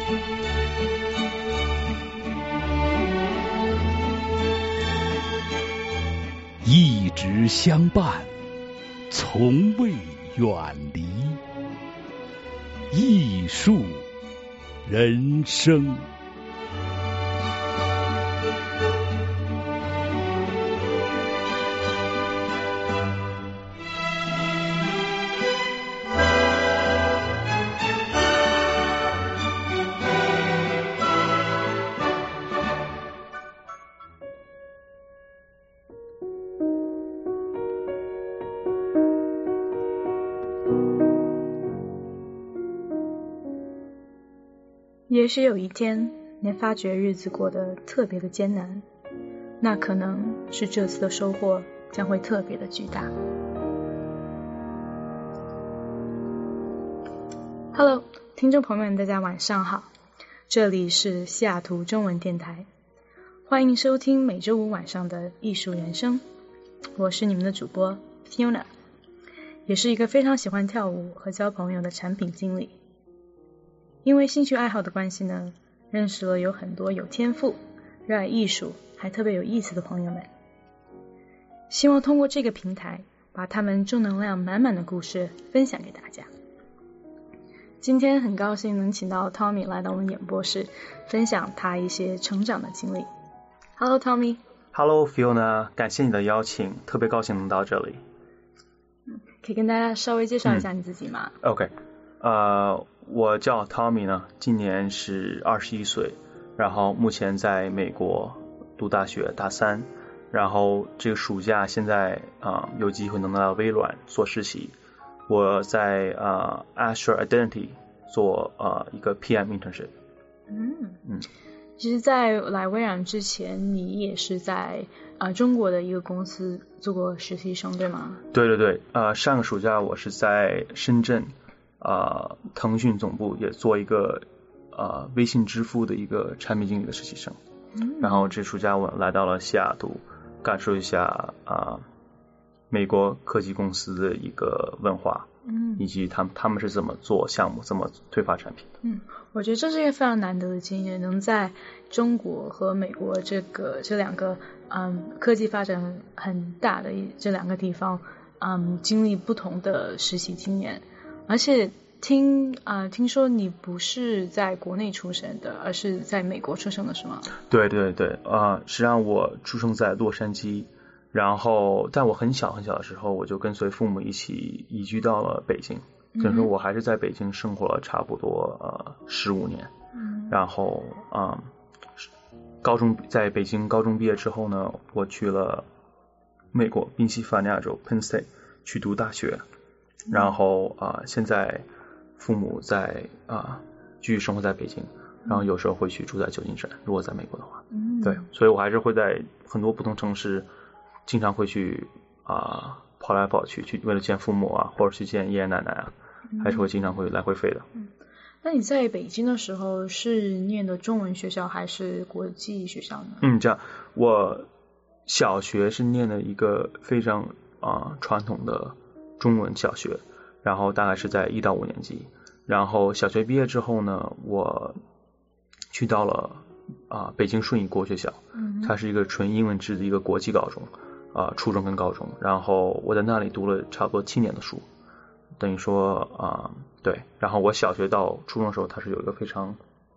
一直相伴，从未远离。艺术人生。 也许有一天，你发觉日子过得特别的艰难，那可能是这次的收获将会特别的巨大。Hello， 听众朋友们，大家晚上好，这里是西雅图中文电台，欢迎收听每周五晚上的艺术人生，我是你们的主播 Fiona， 也是一个非常喜欢跳舞和交朋友的产品经理。因为兴趣爱好的关系呢，认识了有很多有天赋、热爱艺术还特别有意思的朋友们。希望通过这个平台，把他们正能量满满的故事分享给大家。今天很高兴能请到 Tommy 来到我们演播室，分享他一些成长的经历。Hello Tommy。Hello Fiona， 感谢你的邀请，特别高兴能到这里。 可以跟大家稍微介绍一下你自己吗 ？OK， 我叫 Tommy 呢，今年是21岁，然后目前在美国读大学大3，然后这个暑假现在有机会能到微软做实习，我在Azure Identity 做一个 PM internship。 其实在来微软之前，你也是在中国的一个公司做过实习生，对吗？ 对，上个暑假我是在深圳腾讯总部也做一个微信支付的一个产品经理的实习生，然后这暑假我来到了西雅图，感受一下美国科技公司的一个文化，以及他们是怎么做项目，怎么推发产品的。 我觉得这是一个非常难得的经验，能在中国和美国这两个科技发展很大的这两个地方经历不同的实习经验。而且听说你不是在国内出生的，而是在美国出生的，是吗？对， 实际上我出生在洛杉矶，然后但我很小的时候我就跟随父母一起移居到了北京，所以说我还是在北京生活了差不多15年，然后在北京高中毕业之后呢，我去了美国宾夕法尼亚州 Penn State 去读大学。然后现在父母在继续生活在北京，然后有时候会去住在旧金山，如果在美国的话。对，所以我还是会在很多不同城市经常会去跑来跑去为了见父母或者去见爷爷奶奶还是会经常会来回飞的。 那你在北京的时候是念的中文学校还是国际学校呢？ 这样，我小学是念的一个非常传统的中文小学，然后大概是在1到5年级，然后小学毕业之后呢，我去到了北京顺义国学校，它是一个纯英文制的一个国际高中，初中跟高中，然后我在那里读了差不多7年的书，等于说对，然后我小学到初中的时候，它是有一个非常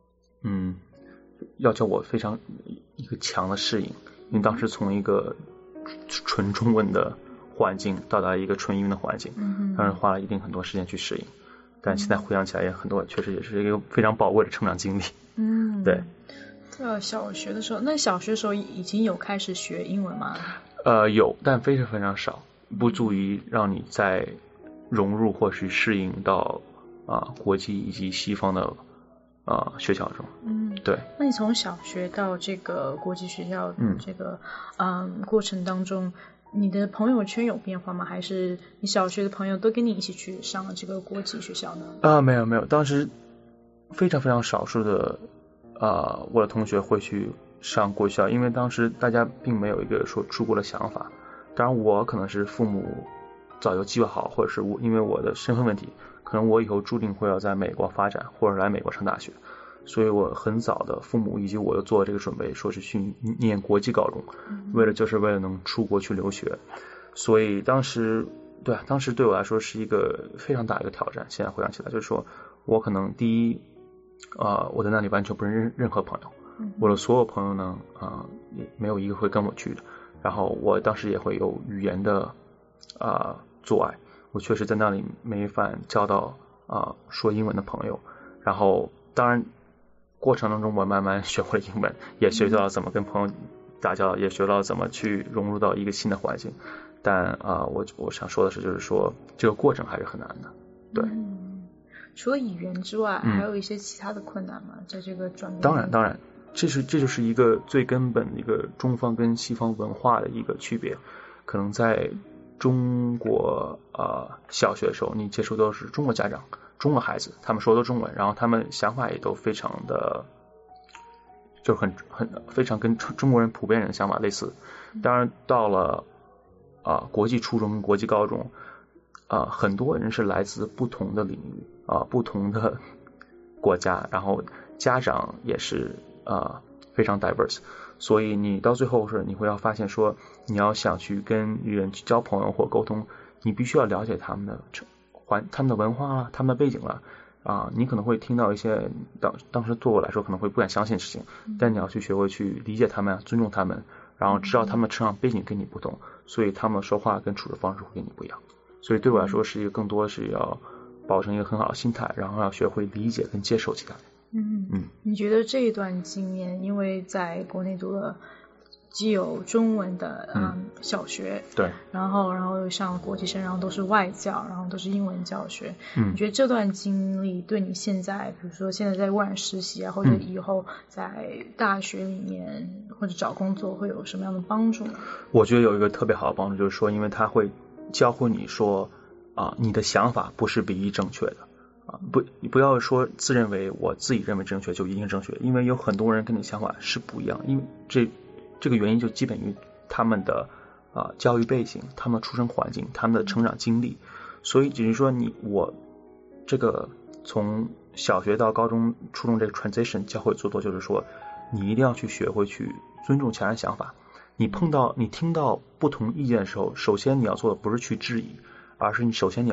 要求我非常一个强的适应，因为当时从一个纯中文的环境到达一个纯英文的环境，当然花了很多时间去适应，但现在回想起来也很多，确实也是一个非常宝贵的成长经历。对。 小学的时候，那小学的时候已经有开始学英文吗？ 有，但非常非常少，不足以让你在融入或是适应到国际以及西方的学校中。对。那你从小学到这个国际学校这个过程当中，你的朋友圈有变化吗？还是你小学的朋友都跟你一起去上了这个国际学校呢？ 没有，当时非常非常少数的我的同学会去上国际学校，因为当时大家并没有一个说出国的想法。当然我可能是父母早就计划好，或者是因为我的身份问题，可能我以后注定会要在美国发展，或者来美国上大学， 所以我很早的父母以及我又做这个准备，说是去念国际高中，为了能出国去留学。所以当时对我来说是一个非常大的一个挑战。现在回想起来，就是说我可能第一我在那里完全不认识任何朋友，我的所有朋友呢也没有一个会跟我去的。然后我当时也会有语言的阻碍，我确实在那里没法交到说英文的朋友。然后当然过程当中我慢慢学会了英文，也学到了怎么跟朋友打交道，也学到了怎么去融入到一个新的环境。但我想说的是，就是说这个过程还是很难的。对。 除了语言之外，还有一些其他的困难吗？在这个转变？ 当然，这就是一个最根本的一个中方跟西方文化的一个区别。可能在中国小学的时候，你接触都是中国家长、中国孩子，他们说的中文，然后他们想法也都非常的，就是非常跟中国人普遍人的想法类似。当然到了国际初中、国际高中，很多人是来自不同的领域不同的国家，然后家长也是非常 diverse， 所以你到最后你会要发现说，你要想去跟人去交朋友或沟通，你必须要了解他们的文化啊，他们的背景了你可能会听到一些当时对我来说可能会不敢相信的事情，但你要去学会去理解他们，尊重他们，然后知道他们的成长背景跟你不同，所以他们说话跟处事方式会跟你不一样。所以对我来说是一个更多是要保持一个很好的心态，然后要学会理解跟接受其他人。 你觉得这一段经验，因为在国内读了既有中文的小学， 对， 然后又上了国际生，然后都是外教，然后都是英文教学。你觉得这段经历对你现在，比如说现在在外面实习或者以后在大学里面或者找工作会有什么样的帮助呢？ 我觉得有一个特别好的帮助，就是说因为它会教会你说你的想法不是唯一正确的你不要说自认为我自己认为正确就一定正确，因为有很多人跟你想法是不一样，因为这个原因就基本于他们的教育背景、他们的出生环境、他们的成长经历。所以只是说我这个从小学到高中、初中这个 transition 教会做多，就是说你一定要去学会去尊重其他人想法。你听到不同意见的时候，首先你要做的不是去质疑，而是首先你要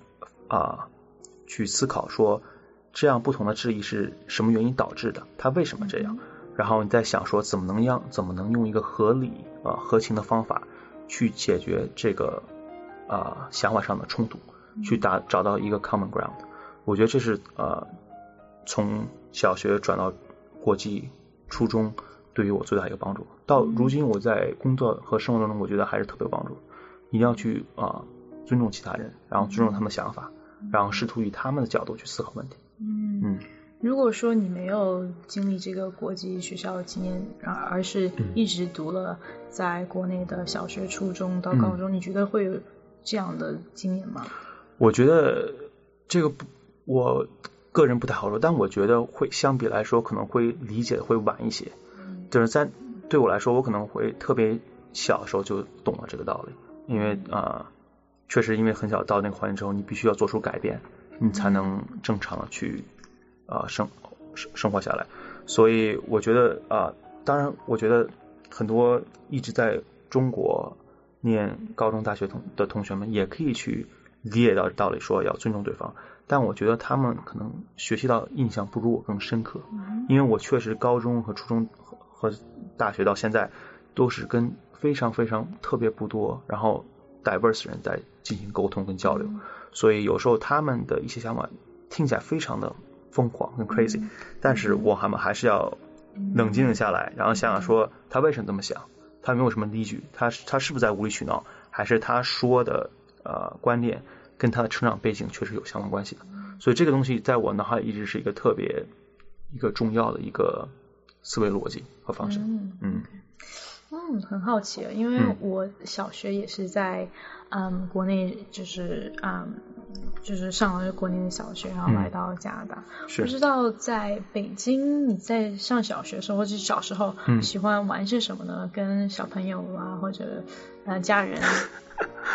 去思考说这样不同的质疑是什么原因导致的，它为什么这样，然后你再想说怎么能用一个合理合情的方法去解决这个想法上的冲突，去找到一个 common ground。 我觉得这是从小学转到国际初中对于我最大一个帮助。到如今我在工作和生活当中，我觉得还是特别有帮助。一定要去尊重其他人，然后尊重他们的想法，然后试图以他们的角度去思考问题。 如果说你没有经历这个国际学校的经验，而是一直读了在国内的小学、初中到高中，你觉得会有这样的经验吗？ 我觉得这个我个人不太好说，但我觉得会相比来说可能会理解的会晚一些。就是对我来说，我可能会特别小的时候就懂了这个道理，因为确实因为很小到那个环境之后，你必须要做出改变，你才能正常的去生活下来。所以我觉得当然我觉得很多一直在中国念高中大学的同学们也可以去理解到道理，说要尊重对方，但我觉得他们可能学习到印象不如我更深刻，因为我确实高中和初中和大学到现在都是跟非常非常特别不多然后 diverse 人在进行沟通跟交流，所以有时候他们的一些想法听起来非常的疯狂跟 crazy， 但是我们还是要冷静下来，然后想想说他为什么这么想，他没有什么依据，他是不是在无理取闹，还是他说的观念跟他的成长背景确实有相关关系的。所以这个东西在我脑海里一直是一个特别一个重要的一个思维逻辑和方式。 很好奇，因为我小学也是在国内，就是上了国内的小学，然后来到加拿大。不知道在北京你在上小学的时候或者小时候喜欢玩些什么呢？跟小朋友或者家人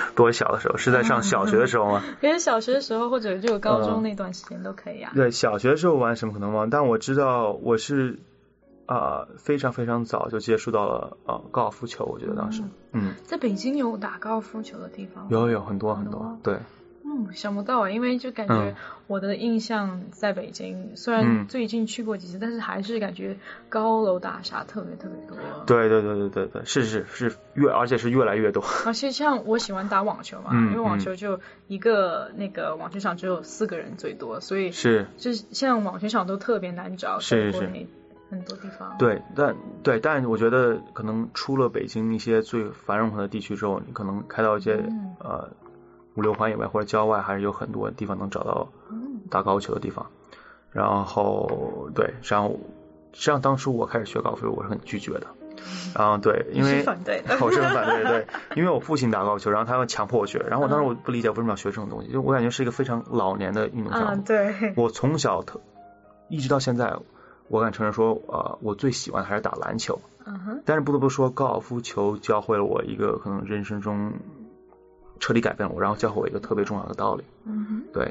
多小的时候？是在上小学的时候吗？ 可是小学的时候或者就高中那段时间都可以啊。 对，小学的时候玩什么可能忘，但我知道我是非常非常早就接触到了高尔夫球，我觉得当时在北京有打高尔夫球的地方吗？ 有很多很多，对。 想不到啊，因为就感觉我的印象在北京，虽然最近去过几次，但是还是感觉高楼大厦特别特别多。 对，是而且是越来越多。 而且像我喜欢打网球嘛，因为网球就一个那个网球场只有4个人最多，所以就是像网球场都特别难找，在国内很多地方。 但我觉得可能出了北京一些最繁荣的地区之后，你可能开到一些5、6环以外或者郊外，还是有很多地方能找到打高尔夫球的地方。然后实际上当初我开始学高尔夫，我是很拒绝的。对，因为我是很反对，对，因为我父亲打高尔夫球，然后他要强迫我学，然后我当时我不理解为什么要学这种东西，就我感觉是一个非常老年的运动项目。 对， 我从小一直到现在，我敢承认说，我最喜欢的还是打篮球。但是不得不说，高尔夫球教会了我一个可能人生中彻底改变了我，然后教会我一个特别重要的道理。对，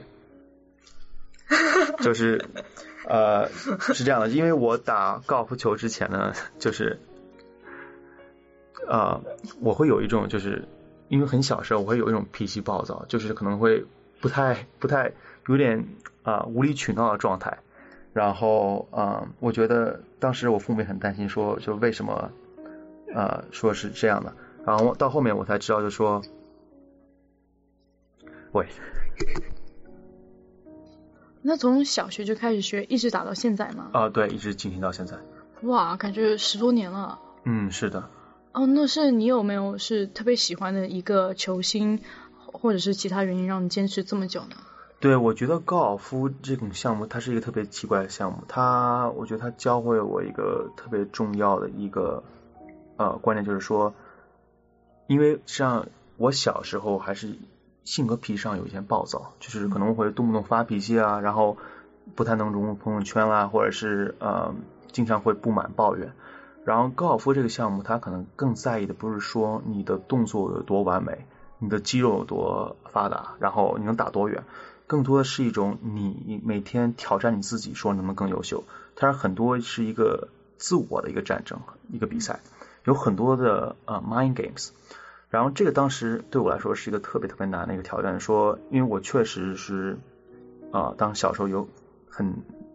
就是是这样的，因为我打高尔夫球之前呢，就是我会有一种，就是因为很小时候我会有一种脾气暴躁，就是可能会不太有点无理取闹的状态。然后我觉得当时我父母也很担心，说就为什么说是这样的。然后到后面我才知道，就说那从小学就开始学，一直打到现在吗？ 对，一直进行到现在。 哇，感觉10多年了。 是的。 那是你有没有是特别喜欢的一个球星，或者是其他原因让你坚持这么久呢？ 对，我觉得高尔夫这种项目它是一个特别奇怪的项目，我觉得它教会我一个特别重要的一个观念，就是说，因为像我小时候还是性格脾气上有一些暴躁，就是可能会动不动发脾气啊，然后不太能融入朋友圈啦，或者是经常会不满抱怨。然后高尔夫这个项目，它可能更在意的不是说你的动作有多完美，你的肌肉有多发达，然后你能打多远，更多的是一种你每天挑战你自己，说能不能更优秀。它很多是一个自我的一个战争，一个比赛，有很多的mind games。然后这个当时对我来说是一个特别特别难的一个挑战，说因为我确实是当小时候有很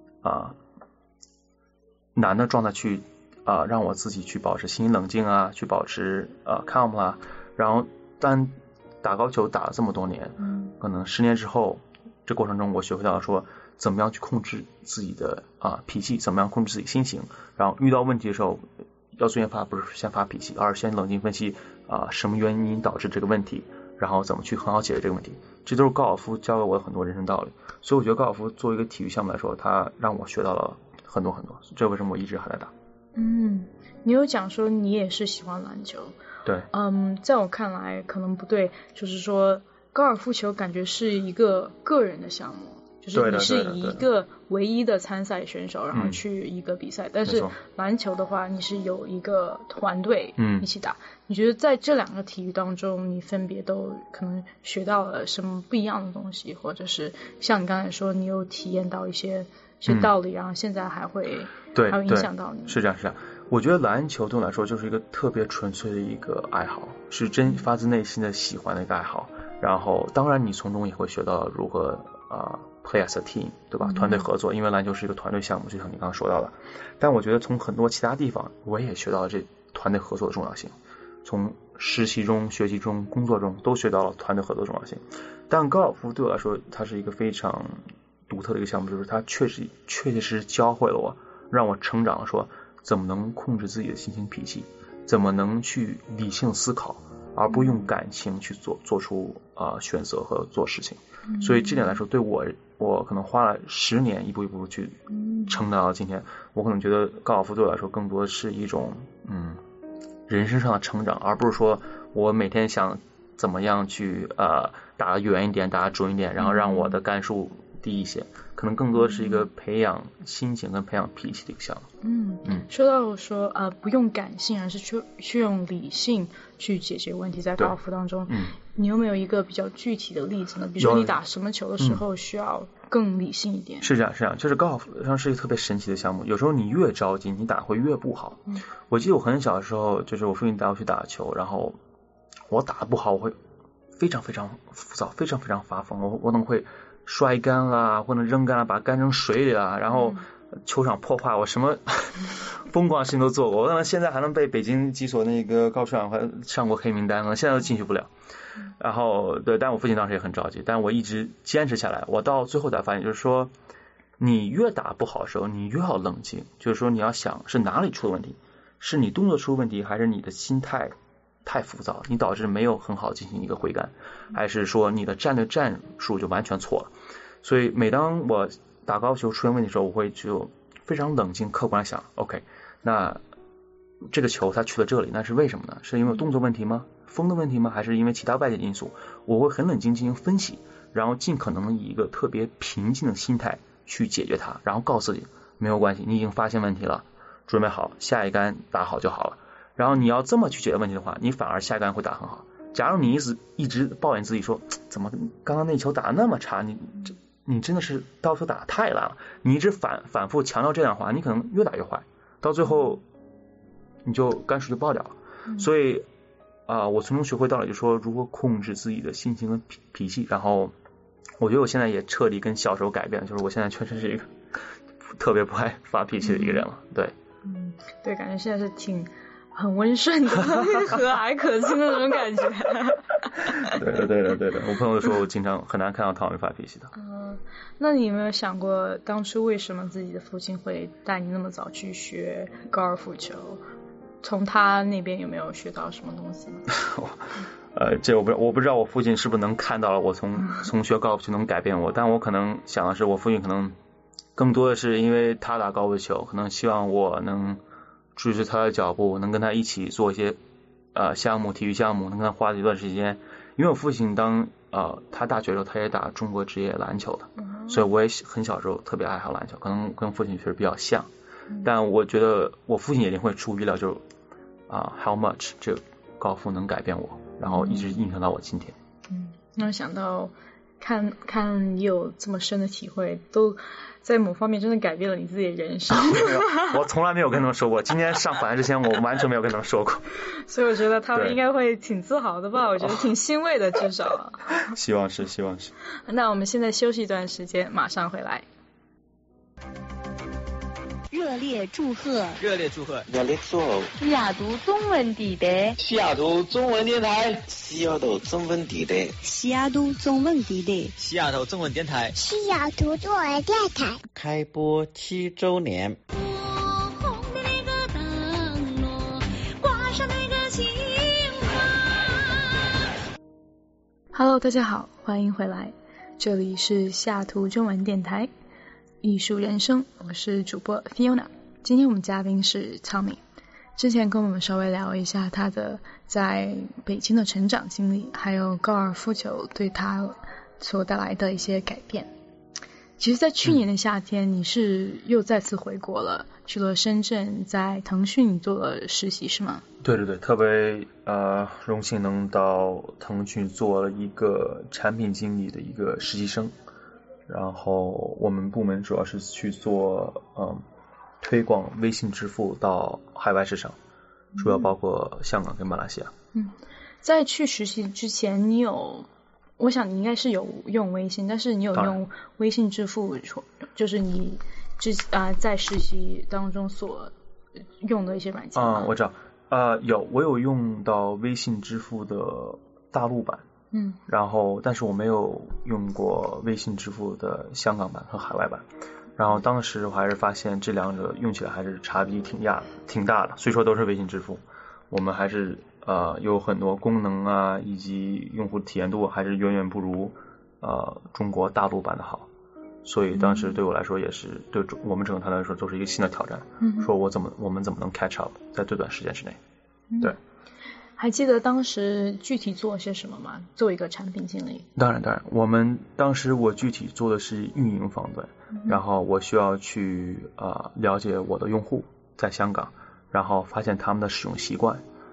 难的状态去让我自己去保持心理冷静啊，去保持calm 啦。然后但打高球打了这么多年，可能10年之后，这过程中我学会到说怎么样去控制自己的脾气，怎么样控制自己心情，然后遇到问题的时候要最先不是先发脾气，而是先冷静分析什么原因导致这个问题，然后怎么去很好解决这个问题。这都是高尔夫教给我的很多人生道理。所以我觉得高尔夫作为一个体育项目来说，它让我学到了很多很多，这为什么我一直还在打。 你有讲说你也是喜欢篮球。 对。 在我看来可能不对，就是说高尔夫球感觉是一个个人的项目，就是你是以一个唯一的参赛选手然后去一个比赛，但是篮球的话你是有一个团队一起打。你觉得在这2个体育当中，你分别都可能学到了什么不一样的东西，或者是像你刚才说你有体验到一些道理，然后现在还会影响到你？ 是这样。我觉得篮球对我来说就是一个特别纯粹的一个爱好，是真发自内心的喜欢的一个爱好。然后当然你从中也会学到如何play as a team， 对吧？团队合作，因为篮球是一个团队项目，就像你刚刚说到的。但我觉得从很多其他地方我也学到了这团队合作的重要性，从实习中、学习中、工作中都学到了团队合作的重要性。但高尔夫对我来说它是一个非常独特的一个项目，就是它确实教会了我，让我成长，说怎么能控制自己的心情脾气，怎么能去理性思考，而不用感情去做出选择和做事情。所以这点来说，对我可能花了10年一步一步去撑到今天。我可能觉得高尔夫对我来说更多的是一种人生上的成长，而不是说我每天想怎么样去打得远一点，打得准一点，然后让我的杆数低一些，可能更多的是一个培养心情跟培养脾气的一个项目。 说到说不用感性，而是去用理性去解决问题，在高尔夫当中， 你有没有一个比较具体的例子呢？比如说你打什么球的时候需要更理性一点？ 是这样，就是高尔夫上是一个特别神奇的项目，有时候你越着急，你打会越不好。我记得我很小的时候，就是我父亲带我去打球，然后我打得不好，我会非常非常浮躁，非常非常发疯，我可能会摔杆啦，或者扔杆啦，把杆扔水里啦，然后球场破坏，我什么疯狂的事情都做过。我可能现在还能被北京几所那个高球场还上过黑名单，可能现在都进去不了。然后对，但我父亲当时也很着急，但我一直坚持下来。我到最后才发现，就是说你越打不好的时候，你越要冷静，就是说你要想是哪里出了问题，是你动作出问题，还是你的心态太浮躁，你导致没有很好进行一个挥杆，还是说你的战术就完全错了。所以每当我打高尔夫球出现问题的时候，我会就非常冷静客观的想 OK， 那这个球它去了这里，那是为什么呢？是因为动作问题吗？风的问题吗？还是因为其他外界因素？我会很冷静进行分析，然后尽可能以一个特别平静的心态去解决它，然后告诉自己没有关系，你已经发现问题了，准备好下一杆打好就好了。然后你要这么去解决问题的话，你反而下一杆会打很好。假如你一直抱怨自己说怎么刚刚那球打得那么差，你真的是高尔夫打得太烂了，你一直反复强调这样的话，你可能越打越坏，到最后你就杆数就爆掉了。所以我从中学会到了，就是说如何控制自己的心情跟脾气。然后我觉得我现在也彻底跟小时候改变，就是我现在确实是一个特别不爱发脾气的一个人了。对， 对，感觉现在是很温顺的，和蔼可亲的那种感觉。 对的，我朋友说我经常很难看到唐伟发脾气的。 那你有没有想过当初为什么自己的父亲会带你那么早去学高尔夫球？从他那边有没有学到什么东西？ 这我不知道我父亲是不是能看到了我从学高尔夫球能改变我，但我可能想的是我父亲可能更多的是因为他打高尔夫球，可能希望我能追随他的脚步，能跟他一起做一些项目，体育项目，能跟他花一段时间。因为我父亲他大学的时候他也打中国职业篮球的，所以我也很小时候特别爱好篮球，可能跟父亲确实比较像。但我觉得我父亲也会出乎意料，就是how much 这个高尔夫能改变我，然后一直影响到我今天。 那想到看你有这么深的体会，都在某方面真的改变了你自己的人生。 我从来没有跟他们说过，今天上反之前我完全没有跟他们说过。 所以我觉得他们应该会挺自豪的吧，我觉得挺欣慰的，至少。 希望是。 那我们现在休息一段时间，马上回来。 热烈祝贺西雅图中文地带西雅图中文电台西雅图中文电台西雅图中文电台西雅图中文电台西雅图中文电台开播7周年。 Hello， 大家好，欢迎回来，这里是西雅图中文电台艺术人生，我是主播 Fiona。 今天我们嘉宾是 Tommy， 之前跟我们稍微聊一下他的在北京的成长经历，还有高尔夫球对他所带来的一些改变。其实在去年的夏天，你是又再次回国了，去了深圳，在腾讯做了实习是吗？ 对，特别荣幸能到腾讯做了一个产品经理的一个实习生。然后我们部门主要是去做推广微信支付到海外市场，主要包括香港跟马来西亚。 在去实习之前，我想你应该是有用微信，但是你有用微信支付，就是你在实习当中所用的一些软件吗？ 我知道，我有用到微信支付的大陆版。然后但是我没有用过微信支付的香港版和海外版，然后当时我还是发现这两者用起来还是差别挺大的。虽说都是微信支付，我们还是有很多功能以及用户体验度还是远远不如中国大陆版的好，所以当时对我来说也是对我们整个团队来说都是一个新的挑战。说我们怎么能 catch up 在最短时间之内。对， 还记得当时具体做些什么吗？做一个产品经理。 当然，当时我具体做的是运营方面，然后我需要去了解我的用户在香港，然后发现他们的使用习惯，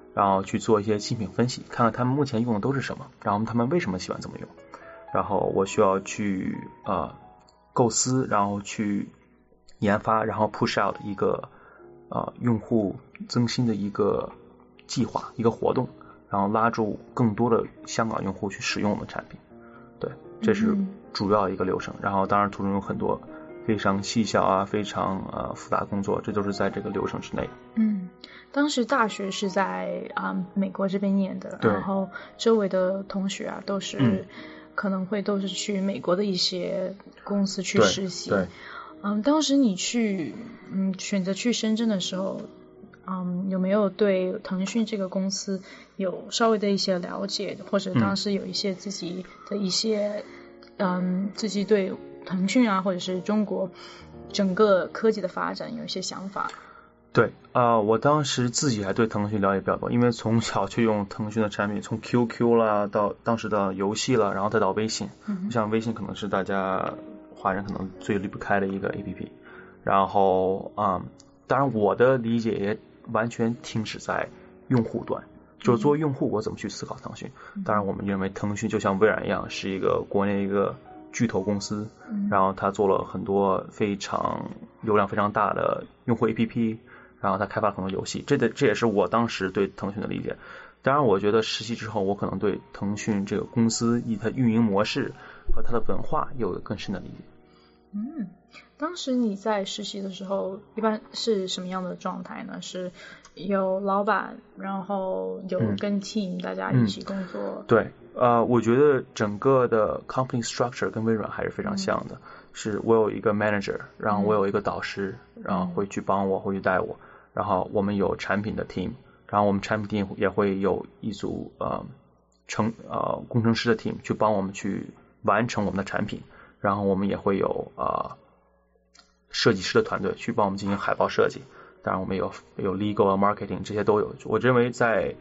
然后去做一些竞品分析，看看他们目前用的都是什么，然后他们为什么喜欢这么用，然后我需要去构思，然后去研发，然后 push out 一个用户增新的一个计划，一个活动，然后拉住更多的香港用户去使用我们产品。对，这是主要一个流程。然后当然途中有很多非常细小啊，非常复杂的工作，这都是在这个流程之内的。 当时大学是在美国这边念的，然后周围的同学啊都是可能会都是去美国的一些公司去实习。 对， 当时你去选择去深圳的时候，有没有对腾讯这个公司有稍微的一些了解，或者当时有一些自己的一些自己对腾讯啊或者是中国整个科技的发展有一些想法？ 对我当时自己还对腾讯了解比较多，因为从小就用腾讯的产品，从 QQ 啦到当时的游戏了，然后再到微信，像微信可能是大家华人可能最离不开的一个 APP， 然后当然我的理解也完全停止在用户端，就是作为用户我怎么去思考腾讯。当然我们认为腾讯就像微软一样是一个国内一个巨头公司，然后他做了很多非常流量非常大的用户 APP， 然后他开发了很多游戏，这也是我当时对腾讯的理解。当然我觉得实习之后我可能对腾讯这个公司以它运营模式和它的文化有更深的理解。 当时你在实习的时候一般是什么样的状态呢？是有老板，然后有跟 team 大家一起工作？ 对，我觉得整个的 company structure 跟微软还是非常像的，是我有一个 manager， 然后我有一个导师，然后会去帮我，会去带我，然后我们有产品的 team， 然后我们产品 team 也会有一组工程师的 team 去帮我们去完成我们的产品，然后我们也会有设计师的团队去帮我们进行海报设计，当然我们有 legal marketing 这些都有。我认为在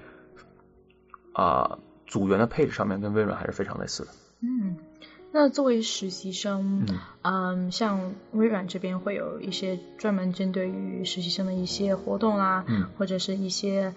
组员的配置上面跟微软还是非常类似的。 那作为实习生，像微软这边会有一些专门针对于实习生的一些活动啦，或者是一些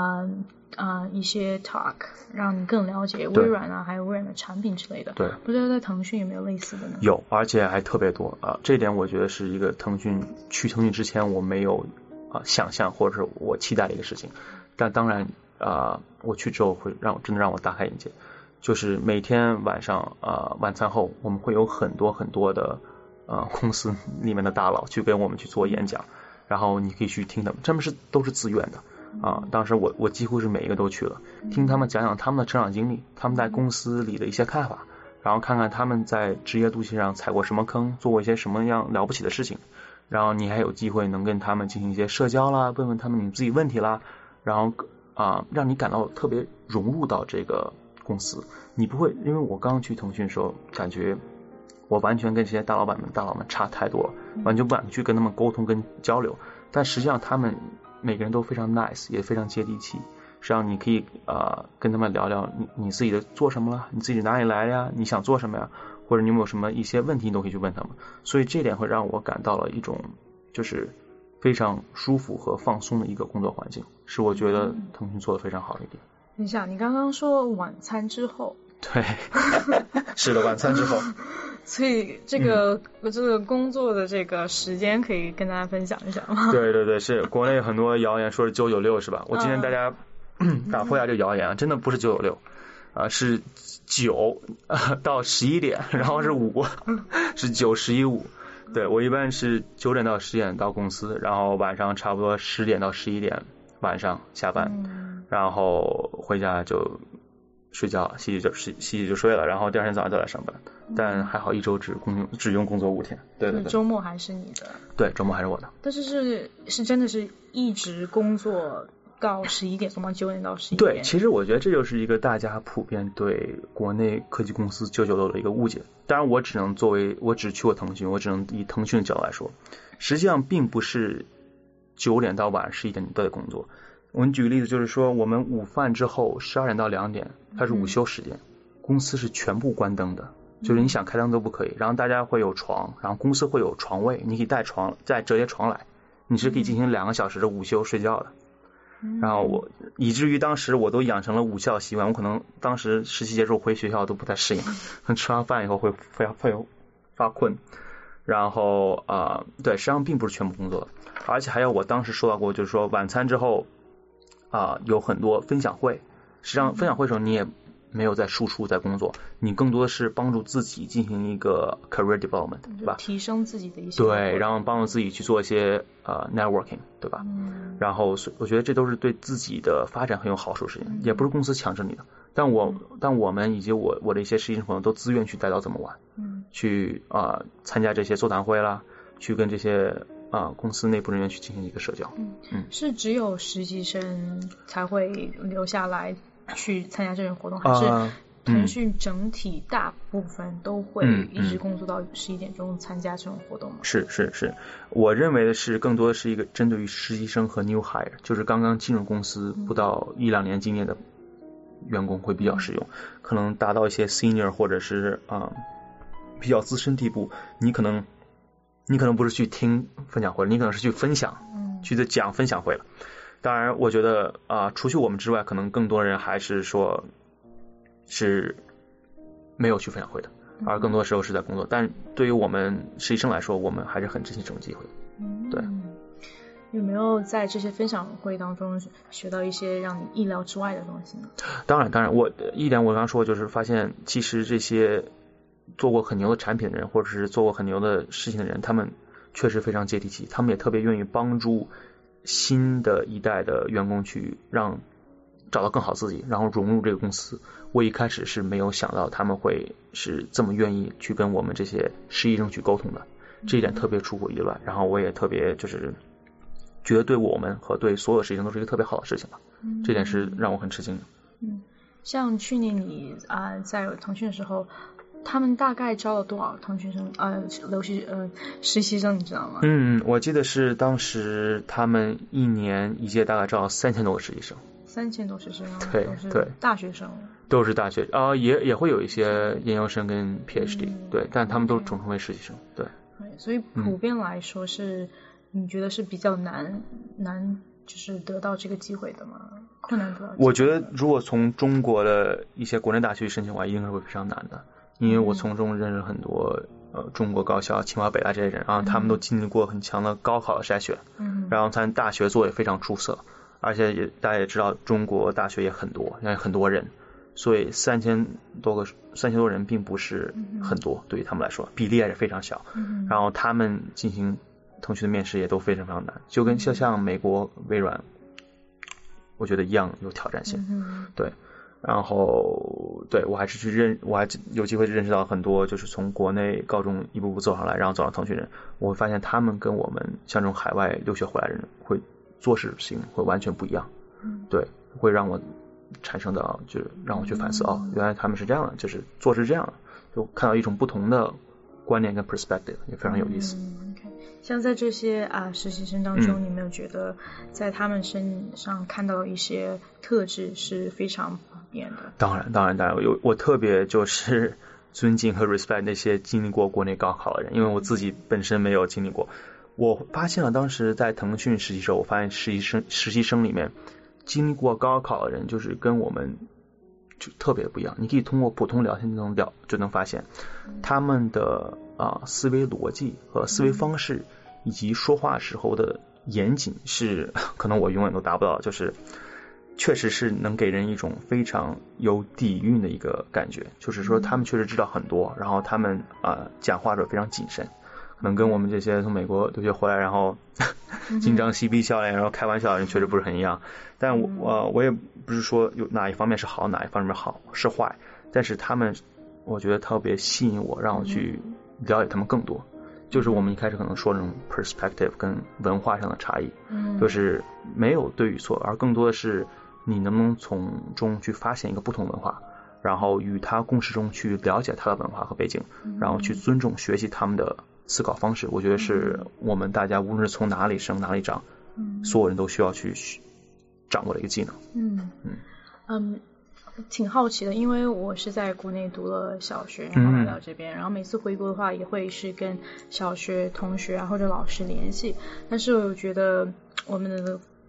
talk， 让你更了解微软啊，还有微软的产品之类的。对，不知道在腾讯有没有类似的呢？ 有，而且还特别多这一点我觉得是一个腾讯之前我没有想象或者是我期待的一个事情，但当然我去之后会真的让我大开眼界。就是每天晚上晚餐后我们会有很多很多的公司里面的大佬去跟我们去做演讲，然后你可以去听他们都是自愿的当时我几乎是每一个都去了，听他们讲讲他们的成长经历，他们在公司里的一些看法，然后看看他们在职业路线上踩过什么坑，做过一些什么样了不起的事情，然后你还有机会能跟他们进行一些社交啦，问问他们你自己问题啦，然后让你感到特别融入到这个公司。你不会，因为我刚去腾讯的时候感觉我完全跟这些大佬们差太多了，完全不敢去跟他们沟通跟交流，但实际上他们每个人都非常 nice， 也非常接地气，实际上你可以跟他们聊聊你自己的做什么了，你自己哪里来呀，你想做什么呀，或者你有没有什么一些问题你都可以去问他们，所以这点会让我感到了一种就是非常舒服和放松的一个工作环境，是我觉得腾讯做的非常好的一点。 等一下，你刚刚说晚餐之后？ 对，是的，晚餐之后。 所以这个工作的这个时间可以跟大家分享一下吗？ 对，是国内很多谣言说是996是吧？我今天大家打破一下这个谣言真的不是996是9到11点，然后是5是9、11、5。对，我一般是9点到10点到公司，然后晚上差不多10点到11点晚上下班，然后回家就睡觉，洗洗就睡了，然后第二天早上再来上班。但还好一周只用工作5天。对， 周末还是你的？ 对，周末还是我的。 但是真的是一直工作到11点，从9点到11点。 对，其实我觉得这就是一个大家普遍对国内科技公司996的一个误解。当然我只去过腾讯，我只能以腾讯的角度来说，实际上并不是9点到晚上11点你都得工作。我们举个例子，就是说我们午饭之后12点到2点它是午休时间，公司是全部关灯的，就是你想开灯都不可以，然后大家会有床，然后公司会有床位，你可以带折叠床来，你是可以进行2个小时的午休睡觉的。 然后我以至于当时我都养成了午觉习惯，我可能当时实习结束回学校都不太适应，吃完饭以后会发困，然后对，实际上并不是全部工作，而且还有我当时说到过，就是说晚餐之后有很多分享会，实际上分享会的时候你也没有在输出在工作，你更多的是帮助自己进行一个 career development， 对吧？ 提升自己的一些， 对，然后帮助自己去做一些networking， 对吧？然后我觉得这都是对自己的发展很有好处的事情，也不是公司强制你的，但我们以及我的一些实习生朋友都自愿去带到这么晚，去参加这些座谈会啦，去跟这些公司内部人员去进行一个社交。 是只有实习生才会留下来去参加这种活动，还是腾讯整体大部分都会一直工作到11点钟参加这种活动吗？ 是，我认为的是更多的是一个针对于实习生和 new hire， 就是刚刚进入公司不到1-2年经验的员工会比较适用，可能达到一些 senior 或者是比较资深地步，你可能不是去听分享会，你可能是去分享，去讲分享会了。当然我觉得除去我们之外，可能更多人还是说是没有去分享会的，而更多时候是在工作，但对于我们实习生来说，我们还是很珍惜这种机会。对， 有没有在这些分享会当中学到一些让你意料之外的东西呢？ 当然我刚刚说就是发现其实这些做过很牛的产品的人，或者是做过很牛的事情的人，他们确实非常接地气，他们也特别愿意帮助新的一代的员工去找到更好自己，然后融入这个公司。我一开始是没有想到他们会是这么愿意去跟我们这些实习生去沟通的，这一点特别出乎意料。然后我也特别就是觉得对我们和对所有实习生都是一个特别好的事情吧，这点是让我很吃惊的。 像去年你在腾讯的时候，他们大概招了多少腾讯生实习生，你知道吗？ 我记得是当时他们一年一届大概招了3000多个实习生。3000 多实习生， 对， 大学生都是大学也会有一些研究生跟 PhD，对，但他们都统称为实习生。对， 所以普遍来说是你觉得是比较难就是得到这个机会的吗？困难得到？ 我觉得如果从中国的一些国内大学申请的话，一定是会非常难的，因为我从中认识很多中国高校清华北大这些人，然后他们都经历过很强的高考的筛选，然后他大学做也非常出色，而且大家也知道中国大学也很多，因为很多人，所以3000多人并不是很多，对于他们来说比例也是非常小，然后他们进行腾讯的面试也都非常非常难，就跟像美国微软我觉得一样有挑战性。对，然后对我还有机会认识到很多就是从国内高中一步步走上来，然后走上腾讯人，我会发现他们跟我们像这种海外留学回来的人会做事情会完全不一样。对，会让我产生的就是让我去反思原来他们是这样的，就是做事这样的，就看到一种不同的观念跟 perspective， 也非常有意思。 像在这些实习生当中，你有没有觉得在他们身上看到一些特质是非常普遍的？当然我特别就是尊敬和 respect 那些经历过国内高考的人，因为我自己本身没有经历过。我发现了当时在腾讯实习时候，我发现实习生里面经历过高考的人就是跟我们就特别不一样，你可以通过普通聊天就能发现他们的思维逻辑和思维方式以及说话时候的严谨是可能我永远都达不到，就是确实是能给人一种非常有底蕴的一个感觉，就是说他们确实知道很多，然后他们讲话的时候非常谨慎，可能跟我们这些从美国留学回来然后经常嬉皮笑脸然后开玩笑的人确实不是很一样。但我也不是说有哪一方面是好哪一方面好是坏，但是他们我觉得特别吸引我，让我去了解他们更多，就是我们一开始可能说那种 perspective 跟文化上的差异，就是没有对与错，而更多的是你能不能从中去发现一个不同文化，然后与他共识中去了解他的文化和背景，然后去尊重学习他们的思考方式。我觉得是我们大家无论是从哪里生哪里长，所有人都需要去掌握的一个技能。 挺好奇的，因为我是在国内读了小学，然后来到这边，然后每次回国的话也会是跟小学同学或者老师联系，但是我觉得我们的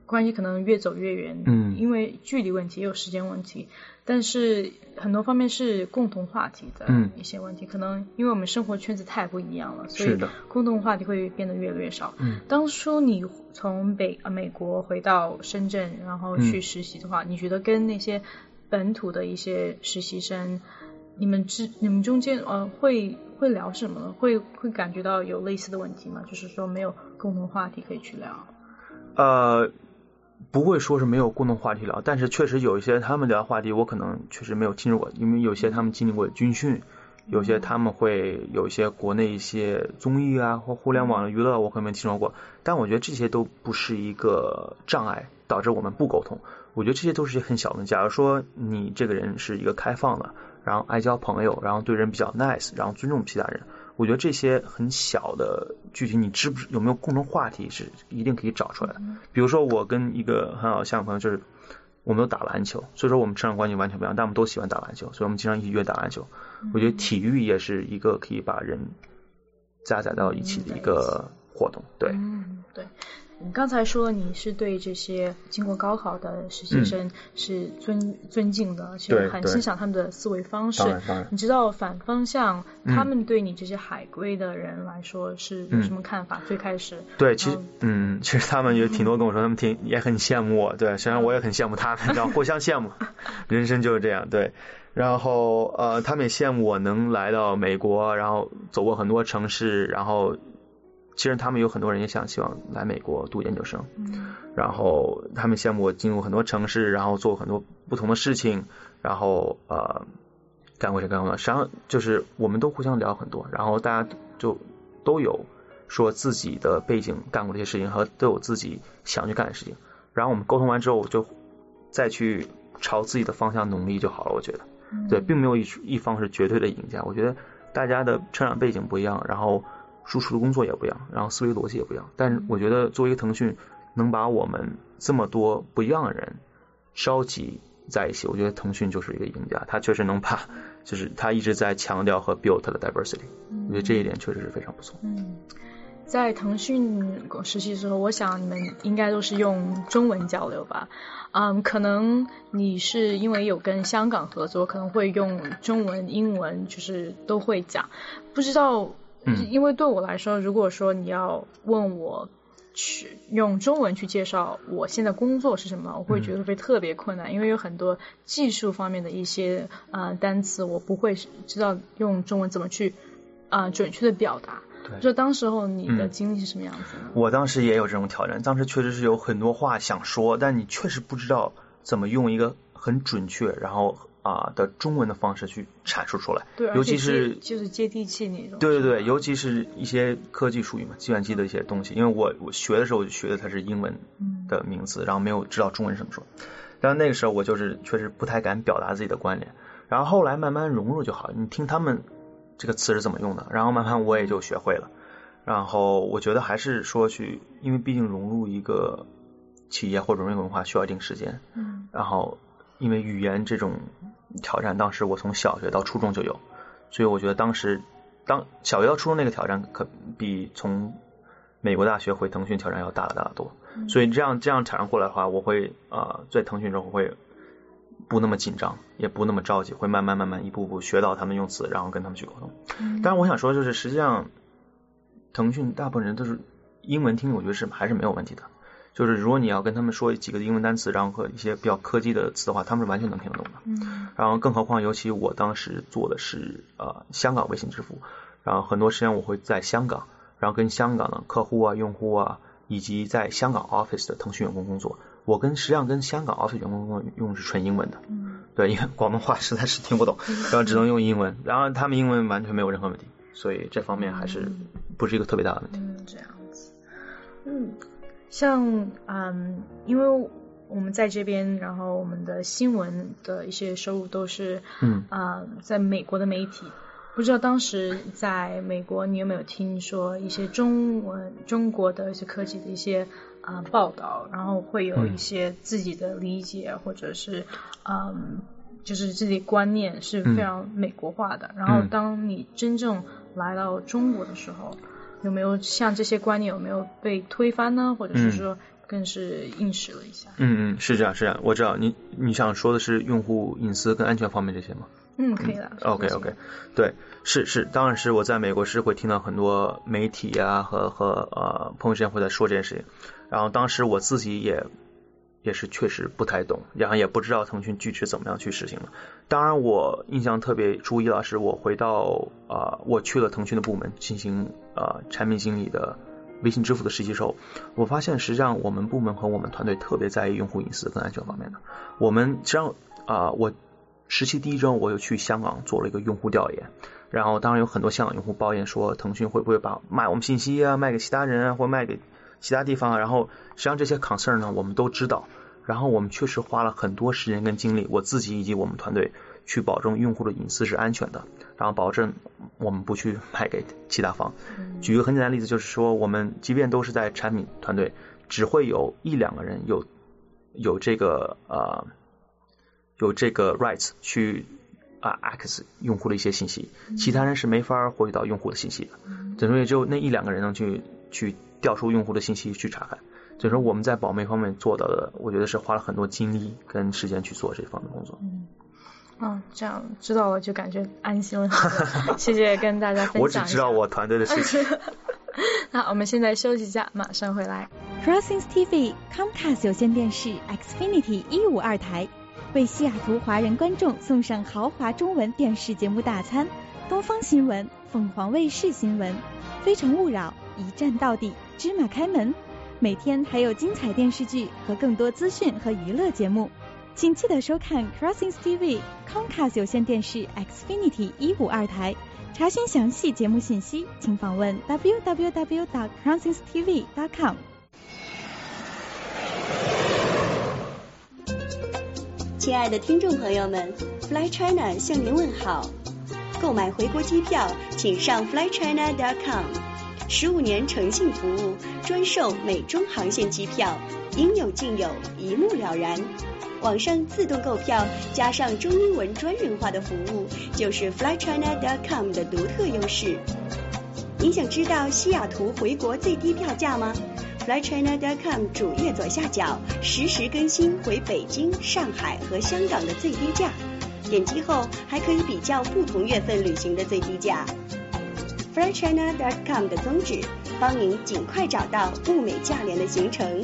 关系可能越走越远，因为距离问题也有时间问题，但是很多方面是共同话题的一些问题，可能因为我们生活圈子太不一样了，所以共同话题会变得越来越少。当初你从美国回到深圳，然后去实习的话，你觉得跟那些本土的一些实习生，你们中间会聊什么呢？会感觉到有类似的问题吗？就是说没有共同话题可以去聊。 不会说是没有共同话题聊，但是确实有一些他们聊的话题我可能确实没有听说过，因为有些他们经历过军训，有些他们会有一些国内一些综艺啊或互联网的娱乐我可能没听说过，但我觉得这些都不是一个障碍导致我们不沟通，我觉得这些都是很小的。假如说你这个人是一个开放的，然后爱交朋友，然后对人比较 nice， 然后尊重其他人，我觉得这些很小的具体你有没有共同话题是一定可以找出来的。比如说我跟一个很好的相朋友，就是我们都打篮球，所以说我们成长关系完全不一样，但我们都喜欢打篮球，所以我们经常一起约打篮球。我觉得体育也是一个可以把人加载到一起的一个活动。对， 对。你刚才说你是对这些经过高考的实习生是尊敬的，而且很欣赏他们的思维方式。你知道反方向他们对你这些海归的人来说是有什么看法？最开始对，其实他们有挺多跟我说，他们也很羡慕我，对，实际上我也很羡慕他们，然后互相羡慕，人生就是这样，对。然后他们也羡慕我能来到美国，然后走过很多城市，然后其实他们有很多人也希望来美国读研究生，然后他们羡慕我进入很多城市，然后做很多不同的事情，然后干过这干过那，实际上就是我们都互相聊很多，然后大家就都有说自己的背景干过这些事情和都有自己想去干的事情，然后我们沟通完之后就再去朝自己的方向努力就好了，我觉得对，并没有一方是绝对的赢家，我觉得大家的成长背景不一样，然后输出的工作也不一样，然后思维逻辑也不一样，但是我觉得作为一个腾讯能把我们这么多不一样的人召集在一起，我觉得腾讯就是一个赢家，他确实能把就是他一直在强调和 build 的 diversity， 我觉得这一点确实是非常不错。 在腾讯实习的时候，我想你们应该都是用中文交流吧？可能你是因为有跟香港合作，可能会用中文、英文，就是都会讲。不知道，因为对我来说，如果说你要问我去用中文去介绍我现在工作是什么，我会觉得会特别困难，因为有很多技术方面的一些单词，我不会知道用中文怎么去准确的表达。就当时候你的经历是什么样子呢？ 我当时也有这种挑战，当时确实是有很多话想说，但你确实不知道怎么用一个很准确然后的中文的方式去阐述出来， 对， 尤其是就是接地气那种。 对，尤其是一些科技术语嘛，计算机的一些东西，因为我学的时候就学的它是英文的名词，然后没有知道中文是怎么说，但是那个时候我就是确实不太敢表达自己的观点，然后后来慢慢融入就好，你听他们这个词是怎么用的，然后慢慢我也就学会了。然后我觉得还是说因为毕竟融入一个企业或者融入文化需要一定时间，然后因为语言这种挑战，当时我从小学到初中就有，所以我觉得当小学到初中那个挑战可比从美国大学回腾讯挑战要大得多，所以这样挑战过来的话，我会在腾讯中会不那么紧张，也不那么着急，会慢慢一步步学到他们用词，然后跟他们去沟通。但是我想说就是实际上腾讯大部分人都是英文听，我觉得还是没有问题的，就是如果你要跟他们说几个英文单词，然后和一些比较科技的词的话，他们是完全能听得懂的。然后更何况尤其我当时做的是香港微信支付，然后很多时间我会在香港，然后跟香港的客户啊用户啊以及在香港 office 的腾讯员工工作，我实际上跟香港 office 员工用是纯英文的，对，因为广东话实在是听不懂，然后只能用英文，然后他们英文完全没有任何问题，所以这方面还是不是一个特别大的问题。 这样子。像因为我们在这边，然后我们的新闻的一些收入都是在美国的媒体，不知道当时在美国你有没有听说一些中国的一些科技的一些报道，然后会有一些自己的理解或者是就是自己观念是非常美国化的，然后当你真正来到中国的时候，有没有像这些观念有没有被推翻呢？或者是说更是硬实了一下。 是这样。我知道你想说的是用户隐私跟安全方面这些吗？ 可以了。 OK， 对，是，当然是我在美国是会听到很多媒体啊和朋友之间会在说这件事情，然后当时我自己也是确实不太懂，然后也不知道腾讯具体怎么样去实行的。当然我印象特别注意到是我回到我去了腾讯的部门进行产品经理的微信支付的实习时候，我发现实际上我们部门和我们团队特别在意用户隐私跟安全方面的。我们实际上我实习第一周我又去香港做了一个用户调研，然后当然有很多香港用户抱怨说腾讯会不会把卖我们信息啊卖给其他人啊或卖给其他地方啊，然后实际上这些 concern 呢我们都知道，然后我们确实花了很多时间跟精力，我自己以及我们团队去保证用户的隐私是安全的，然后保证我们不去卖给其他方。举一个很简单的例子，就是说我们即便都是在产品团队，只会有1-2个人有这个rights去access 用户的一些信息，其他人是没法获取到用户的信息的。所以只有那1-2个人能去调出用户的信息去查看。所以说我们在保密方面做到的，我觉得是花了很多精力跟时间去做这方面的工作。 这样知道了就感觉安心了很多。谢谢跟大家分享一下。 我只知道我团队的事情。 那我们现在休息一下，马上回来。 Crossings TV Comcast 有线电视 Xfinity 152台为西雅图华人观众送上豪华中文电视节目大餐，东方新闻、凤凰卫视新闻、非诚勿扰、一站到底、芝麻开门，每天还有精彩电视剧和更多资讯和娱乐节目。请记得收看 Crossings TV Comcast 有线电视 Xfinity 152台。查询详细节目信息，请访问 www.crossingstv.com。 亲爱的听众朋友们 ，Fly China 向您问好。购买回国机票，请上 flychina.com。15年诚信服务，专售美中航线机票，应有尽有，一目了然。网上自动购票加上中英文专人化的服务，就是 flychina.com 的独特优势。你想知道西雅图回国最低票价吗？flychina.com 主页左下角实时更新回北京、上海和香港的最低价，点击后还可以比较不同月份旅行的最低价。flychina.com 的宗旨，帮您尽快找到物美价廉的行程。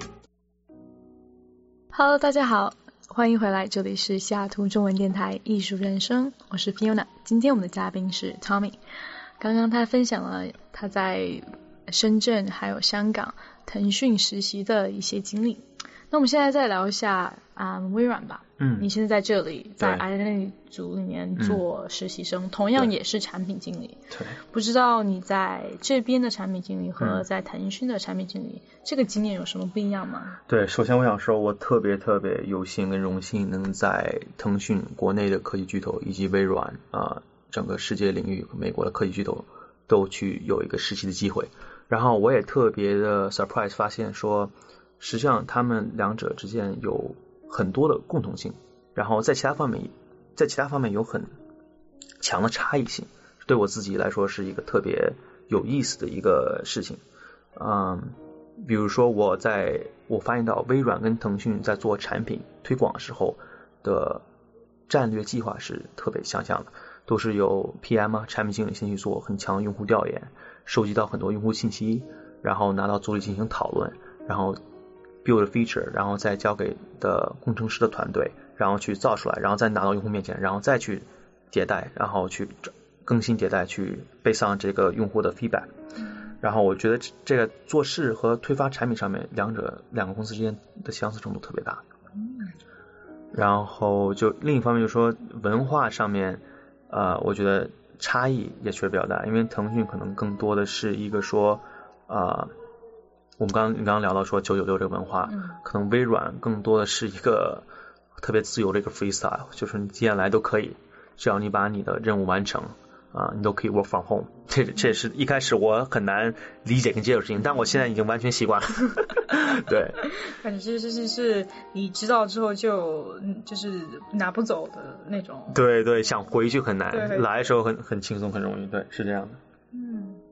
Hello， 大家好，欢迎回来，这里是西雅图中文电台艺术人生，我是 Fiona。今天我们的嘉宾是 Tommy， 刚刚他分享了他在深圳还有香港腾讯实习的一些经历。那我们现在再聊一下微软吧。你现在在这里在 Identity 组里面做实习生，同样也是产品经理。 对， 不知道你在这边的产品经理和在腾讯的产品经理这个经验有什么不一样吗？ 对，首先我想说我特别有幸跟荣幸能在腾讯国内的科技巨头以及微软整个世界领域美国的科技巨头都去有一个实习的机会。然后我也特别的 surprise 发现说实际上他们两者之间有很多的共同性，然后在其他方面有很强的差异性，对我自己来说是一个特别有意思的一个事情。比如说我发现到微软跟腾讯在做产品推广的时候的战略计划是特别相像的，都是由 PM 产品经理先去做很强的用户调研，收集到很多用户信息，然后拿到组里进行讨论，然后 build feature， 然后再交给的工程师的团队，然后去造出来，然后再拿到用户面前，然后再去迭代，然后去更新迭代，去based on这个用户的 feedback。然后我觉得这个做事和推发产品上面两个公司之间的相似程度特别大。然后就另一方面就是说文化上面我觉得差异也确实比较大，因为腾讯可能更多的是一个说我们刚刚聊到说996这个文化，可能微软更多的是一个特别自由的一个 freestyle， 就是你既然来都可以，只要你把你的任务完成你都可以 work from home。 这也是一开始我很难理解跟接受的事情，但我现在已经完全习惯了。对， 感觉这是你知道之后就是拿不走的那种。 对，想回去很难，来的时候很轻松很容易。对，是这样的。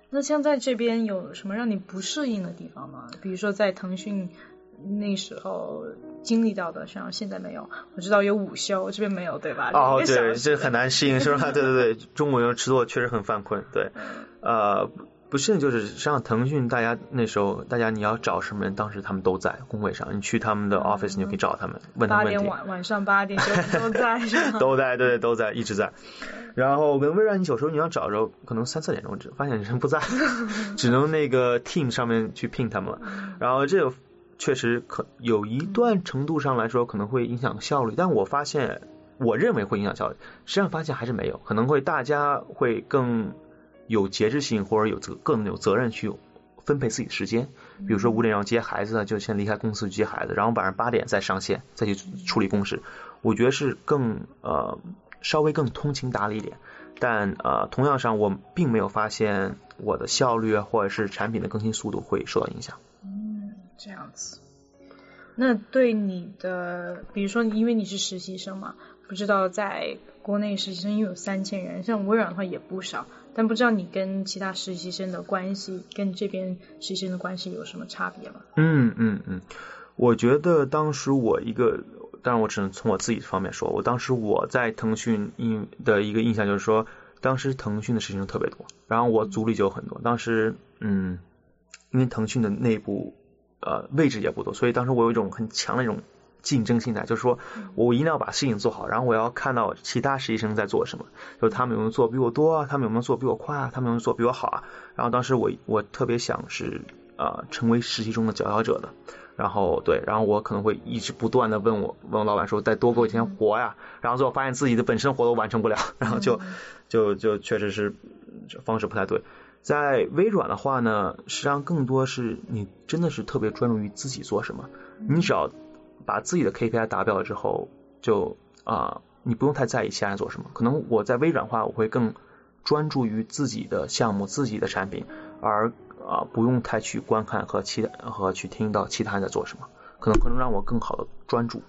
那像在这边有什么让你不适应的地方吗？比如说在腾讯那时候经历到的，像现在没有。我知道有午休，这边没有，对吧？ 哦，对，这很难适应，是吧？对对对，中午吃多确实很犯困，对。不适应就是像腾讯，大家那时候你要找什么人，当时他们都在工位上，你去他们的 office 你就可以找他们，问他们问题。 晚上8点就都在是吧？ 都在，对，都在，一直在。然后跟微软，你有时候你要找着，可能3、4点钟发现人不在，只能那个 team 上面去 ping 他们了。然后这个确实有一段程度上来说可能会影响效率，但我认为会影响效率，实际上发现还是没有，可能会大家会更有节制性，或者更有责任去分配自己的时间。比如说5点要接孩子呢，就先离开公司去接孩子，然后晚上8点再上线，再去处理公事。我觉得是稍微更通情达理一点，但同样上我并没有发现我的效率或者是产品的更新速度会受到影响。 这样子。那对你的，比如说因为你是实习生嘛，不知道在国内实习生因为有3000人，像微软的话也不少，但不知道你跟其他实习生的关系，跟这边实习生的关系有什么差别吗？ 我觉得当时当然我只能从我自己方面说，当时我在腾讯的一个印象就是说，当时腾讯的实习生特别多，然后我组里就有很多。当时因为腾讯的内部位置也不多，所以当时我有一种很强的一种竞争心态，就是说我一定要把事情做好，然后我要看到其他实习生在做什么，就是他们有没有做比我多啊，他们有没有做比我快啊，他们有没有做比我好啊。然后当时我特别想是成为实习中的佼佼者的，然后我可能会一直不断的问老板说再多给我一天活呀，然后最后发现自己的本身活都完成不了，然后就确实是方式不太对。在微软的话呢，实际上更多是你真的是特别专注于自己做什么，你只要把自己的 KPI 达标了之后，就你不用太在意其他人做什么。可能我在微软的话，我会更专注于自己的项目、自己的产品，而不用太去观看和去听到其他人在做什么，可能让我更好的专注。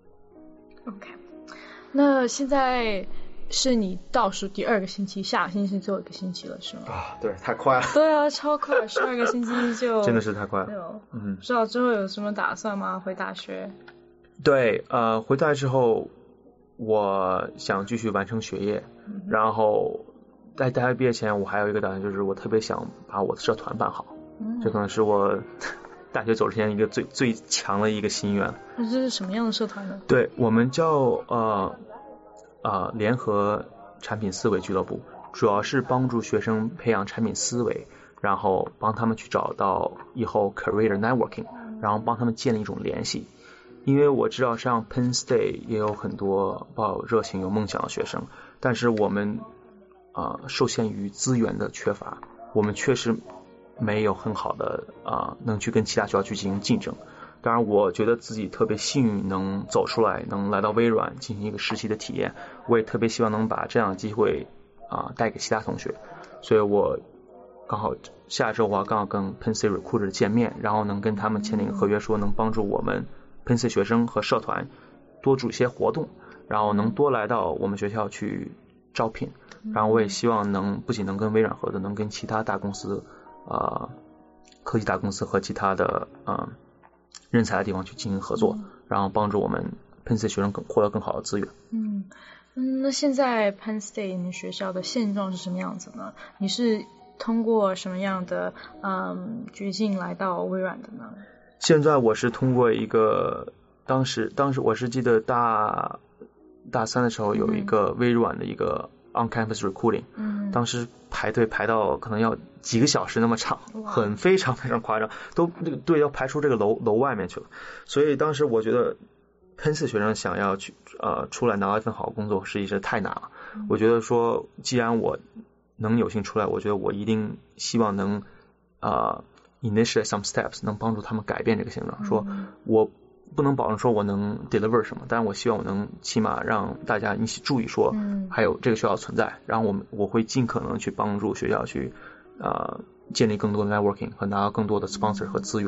OK， 那现在是你倒数第2个星期，下个星期最后1个星期了，是吗？ 对，太快了。 对啊，超快，12个星期就真的是太快了。 不知道之后有什么打算吗？回大学？ 对，回大学之后，我想继续完成学业，然后在大学毕业前，我还有一个打算，就是我特别想把我的社团办好，这可能是我大学走之前一个最强的一个心愿。 那这是什么样的社团呢？ 对，我们叫联合产品思维俱乐部，主要是帮助学生培养产品思维，然后帮他们去找到以后 career networking， 然后帮他们建立一种联系。因为我知道像 Penn State 也有很多抱有热情有梦想的学生，但是我们受限于资源的缺乏，我们确实没有很好的能去跟其他学校去进行竞争。当然我觉得自己特别幸运能走出来，能来到微软进行一个实习的体验，我也特别希望能把这样的机会带给其他同学。所以我刚好下周我刚好跟 Penn State Recruiter 见面，然后能跟他们签订合约，说能帮助我们 Penn State 学生和社团多组一些活动，然后能多来到我们学校去招聘。然后我也希望不仅能跟微软合作，能跟其他大公司科技大公司和其他的人才的地方去进行合作，然后帮助我们 Penn State 学生获得更好的资源。 那现在 Penn State 你学校的现状是什么样子呢？你是通过什么样的途径来到微软的呢？ 现在我是通过一个当时我是记得大3的时候有一个微软的一个 on campus recruiting，当时排队排到可能要几个小时那么长，非常非常夸张，都那个队要排出这个楼外面去了。所以当时我觉得Penn State学生想要去出来拿到一份好工作实际是太难了。我觉得说既然我能有幸出来，我觉得我一定希望能initiate some steps， 能帮助他们改变这个现状。说我不能保证说我能 deliver 什么，但是我希望我能起码让大家一起注意说还有这个学校存在，然后我会尽可能去帮助学校去建立更多的 networking 和拿到更多的 sponsor 和资源，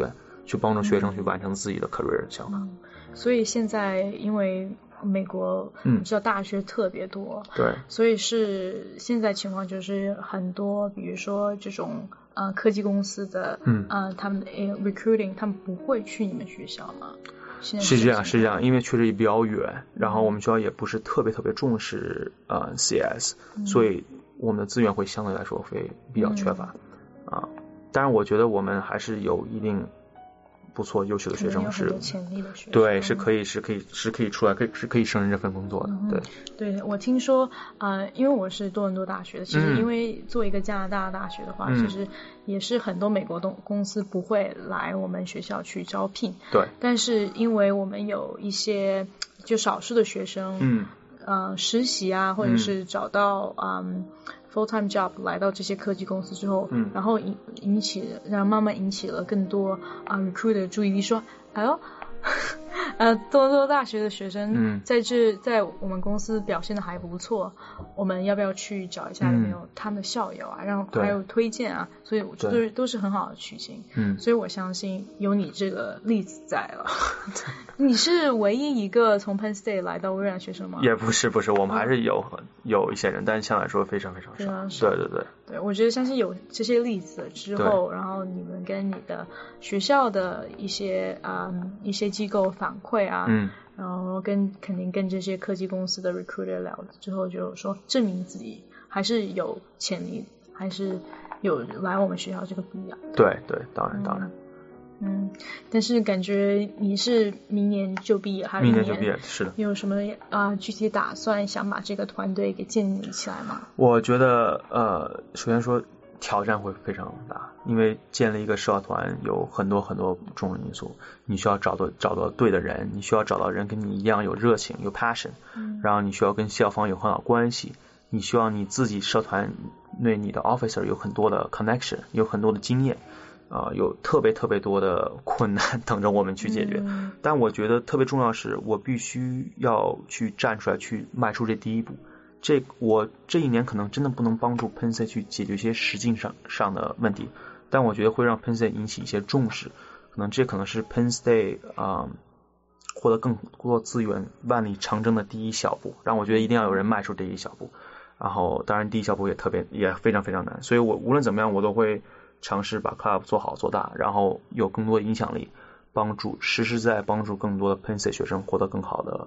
去帮助学生去完成自己的 career 想法。 所以现在因为美国你知道大学特别多， 对， 所以是现在情况就是很多比如说这种科技公司的他们的 recruiting 他们不会去你们学校吗？ 是这样，因为确实也比较远，然后我们学校也不是特别重视CS，所以我们的资源会相对来说会比较缺乏当然我觉得我们还是有一定不错优秀的学生，是潜力的学生， 对，是可以出来，是可以胜任这份工作的。 对，我听说因为我是多伦多大学的，其实因为做一个加拿大大学的话，其实也是很多美国公司不会来我们学校去招聘， 对， 但是因为我们有一些就少数的学生实习啊，或者是找到full-time job 来到这些科技公司之后，然后慢慢引起了更多recruiter 的注意力，说哎呦多伦多大学的学生在我们公司表现的还不错，我们要不要去找一下有没有他们的校友啊，然后还有推荐啊，所以都是很好的取经。所以我相信有你这个例子在了。你是唯一一个从 Penn State 来到微软学生吗？ 也不是，我们还是有一些人，但是相对来说非常少。对，我觉得相信有这些例子之后，然后你们跟你的学校的一些机构反馈啊，然后肯定跟这些科技公司的 recruiter 聊之后，就说证明自己还是有潜力，还是有来我们学校这个必要。 对，当然。 但是感觉你是明年就毕业，还是明年就毕业？是的。 有什么具体打算想把这个团队给建立起来吗？ 我觉得首先说挑战会非常大，因为建立一个社团有很多重要因素，你需要找到对的人，你需要找到人跟你一样有热情有 passion，然后你需要跟校方有很好关系，你需要你自己社团内你的 officer 有很多的 connection， 有很多的经验有特别多的困难等着我们去解决，但我觉得特别重要是我必须要去站出来，去迈出这第一步。我这一年可能真的不能帮助 Penn State 去解决一些实际上的问题，但我觉得会让 Penn State 引起一些重视，这可能是 Penn State 获得更多资源万里长征的第一小步，让我觉得一定要有人迈出这一小步，然后当然第一小步也非常难，所以我无论怎么样我都会尝试把 club 做好做大，然后有更多影响力，实实在帮助更多的 Penn State 学生获得更好的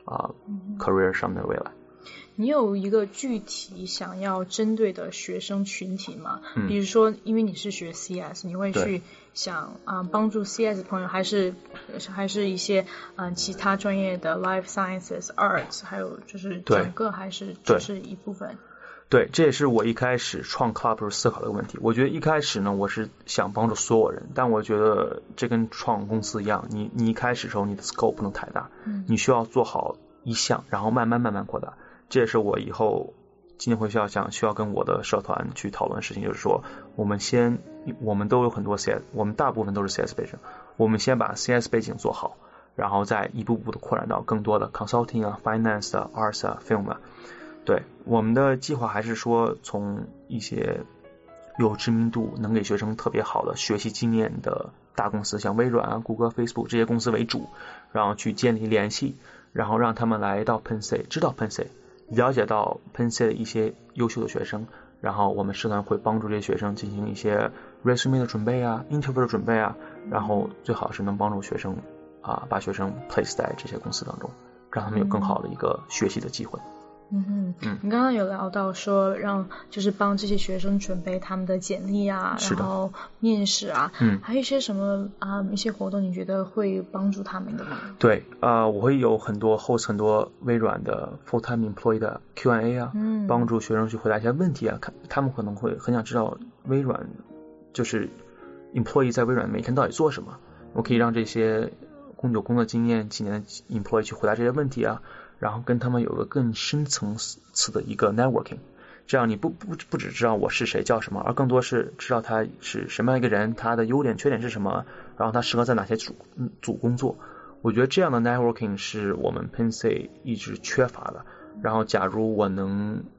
career 上面的未来。 你有一个具体想要针对的学生群体吗？比如说因为你是学 CS， 你会去想帮助 CS 朋友，还是一些其他专业的 life sciences arts， 还有就是整个还是只是一部分？ 对，这也是我一开始创 club 时候思考的一个问题。我觉得一开始呢，我是想帮助所有人，但我觉得这跟创公司一样，你一开始的时候你的 scope 不能太大，你需要做好一项，然后慢慢扩大。这也是我以后今天会需要跟我的社团去讨论的事情，就是说我们都有很多 CS， 我们大部分都是 CS 背景，我们先把 CS 背景做好，然后再一步步的扩展到更多的 consulting 啊 finance 啊 arts 啊 film 啊。对，我们的计划还是说从一些有知名度能给学生特别好的学习经验的大公司，像微软啊、谷歌、Facebook 这些公司为主，然后去建立联系，然后让他们来到 Penn State， 知道 Penn State， 了解到 Penn State 的一些优秀的学生，然后我们社团会帮助这些学生进行一些 resume 的准备啊 interview 的准备啊，然后最好是能帮助学生把学生 place 在这些公司当中，让他们有更好的一个学习的机会。 你刚刚有聊到说就是帮这些学生准备他们的简历啊，然后面试啊，还有一些什么一些活动你觉得会帮助他们的吗？ 对我会有很多微软的 full-time employee 的 Q&A 啊，帮助学生去回答一些问题啊，他们可能会很想知道微软就是 employee 在微软每天到底做什么，我可以让这些有工作经验几年的 employee 去回答这些问题啊，然后跟他们有个更深层次的一个 networking， 这样你不只知道我是谁叫什么，而更多是知道他是什么样一个人，他的优点缺点是什么，然后他适合在哪些组工作。我觉得这样的 networking 是我们 Penn State 一直缺乏的，然后假如我能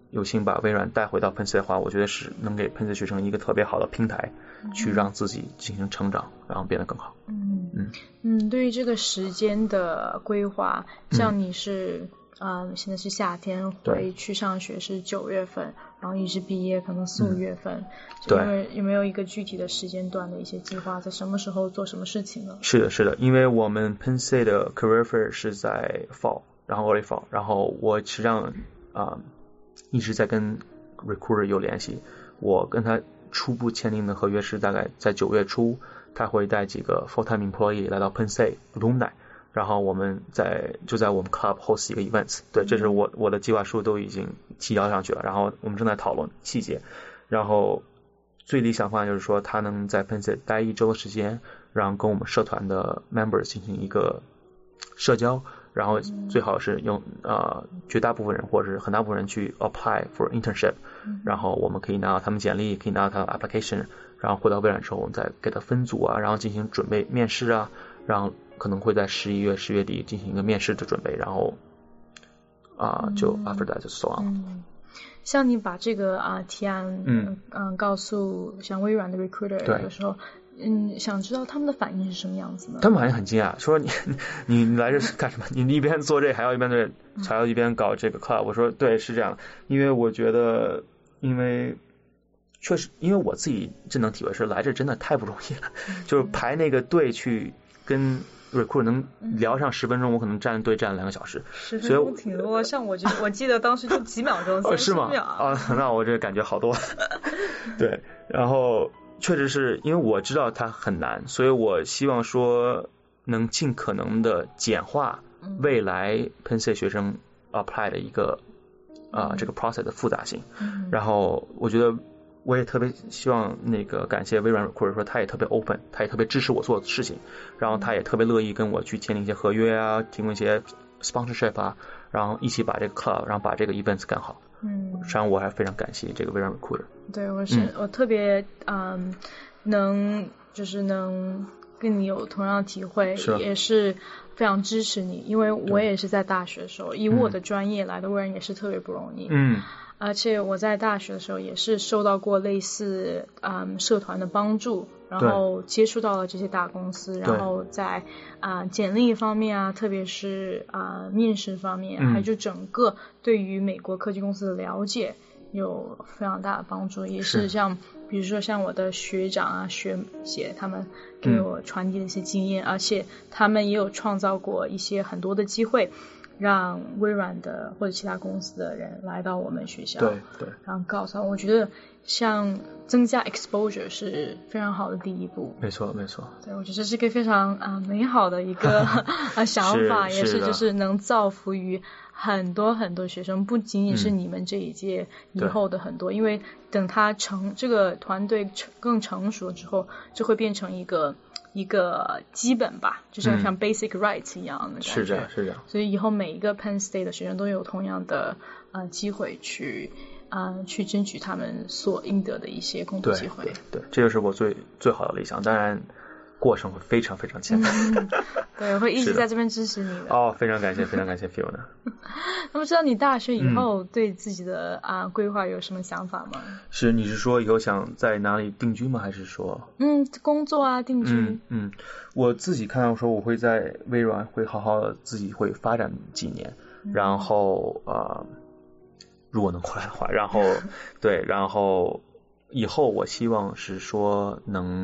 有幸把微软带回到 Penn State 的话，我觉得是能给 Penn State 学生一个特别好的平台，去让自己进行成长，然后变得更好。 对于这个时间的规划，像你是现在是夏天回去上学是9月份，然后一直毕业可能4、5月份，对，有没有一个具体的时间段的一些计划，在什么时候做什么事情呢？ 是的，因为我们 Penn State 的 Career Fair 是在 Fall， 然后 Early Fall， 然后我实际上一直在跟 recruiter 有联系，我跟他初步签订的合约是大概在9月初，他会带几个 full-time employee 来到 Penn State alumni， 然后我们就在我们 club host 一个 events， 对，这是我的计划书都已经提交上去了，然后我们正在讨论细节，然后最理想方案就是说他能在 Penn State 待1周的时间，然后跟我们社团的 members 进行一个社交，然后最好是用绝大部分人或者是很大部分人去 apply for internship，然后我们可以拿到他们简历，可以拿到他的 application， 然后回到微软之后我们再给他分组啊，然后进行准备面试啊，然后可能会在10月底进行一个面试的准备，然后就 after that 就 so on。 像你把这个提案告诉像微软的 recruiter 的时候，想知道他们的反应是什么样子呢？ 他们好像很惊讶，说你来这是干什么？你一边做这还要一边搞这个 club。我说对，是这样，因为我觉得，因为确实，因为我自己真能体会是来这真的太不容易了，就是排那个队去跟 recruit 能聊上10分钟，我可能站队站2个小时 ，10分钟挺多。像我记得当时就几秒钟，30秒。 那我这感觉好多。对，然后确实是因为我知道它很难，所以我希望说能尽可能的简化未来 Penn State 学生 apply 的一个这个 process 的复杂性。然后我觉得我也特别希望感谢微软 recruiter 说他也特别 open， 他也特别支持我做的事情，然后他也特别乐意跟我去签订一些合约啊，提供一些 sponsorship 啊，然后一起把这个 club， 然后把这个 events 干好。实际上我还非常感谢这个微软 recruiter。 对，我特别能跟你有同样的体会，也是非常支持你，因为我也是在大学的时候，以我的专业来的微软也是特别不容易。而且我在大学的时候也是受到过类似社团的帮助，然后接触到了这些大公司，然后在简历方面啊，特别是面试方面，还有就整个对于美国科技公司的了解有非常大的帮助，也是比如说像我的学长啊学姐他们给我传递的一些经验，而且他们也有创造过一些很多的机会，让微软的或者其他公司的人来到我们学校， 对， 然后告诉我觉得像增加 exposure 是非常好的第一步。 没错。 对，我觉得这是个非常美好的一个想法，也是就是能造福于很多很多学生，不仅仅是你们这一届，以后的很多，因为等他这个团队更成熟之后，就会变成一个基本吧，就像 basic rights 一样的感觉。 是这样。 所以以后每一个 Penn State 的学生都有同样的机会去争取他们所应得的一些工作机会。 对，这就是我最好的理想。当然过程会非常非常艰难。 对，我会一直在这边支持你的。 非常感谢 Fiona。 那么知道你大学以后对自己的规划有什么想法吗？ 你是说以后想在哪里定居吗？还是说工作啊，定居？ 我自己看到说我会在微软会好好的自己会发展几年，然后如果能回来的话，然后对，然后以后我希望是说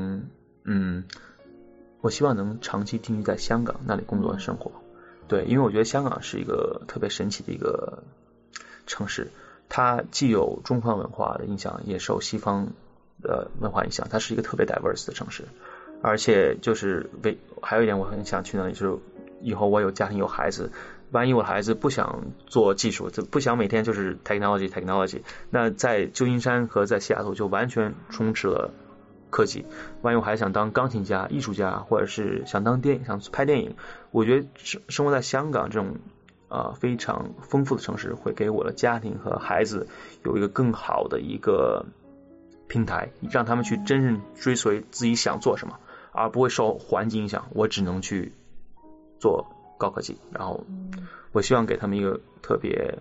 我希望能长期定居在香港那里工作和生活。对，因为我觉得香港是一个特别神奇的一个城市，它既有中方文化的影响，也受西方的文化影响，它是一个特别 diverse 的城市。而且还有一点我很想去那里，就是以后我有家庭有孩子，万一我的孩子不想做技术，不想每天就是 technology， 那在旧金山和在西雅图就完全充斥了科技。万一我还想当钢琴家、艺术家，或者是想拍电影，我觉得生活在香港这种非常丰富的城市，会给我的家庭和孩子有一个更好的一个平台，让他们去真正追随自己想做什么，而不会受环境影响。我只能去做高科技，然后我希望给他们一个特别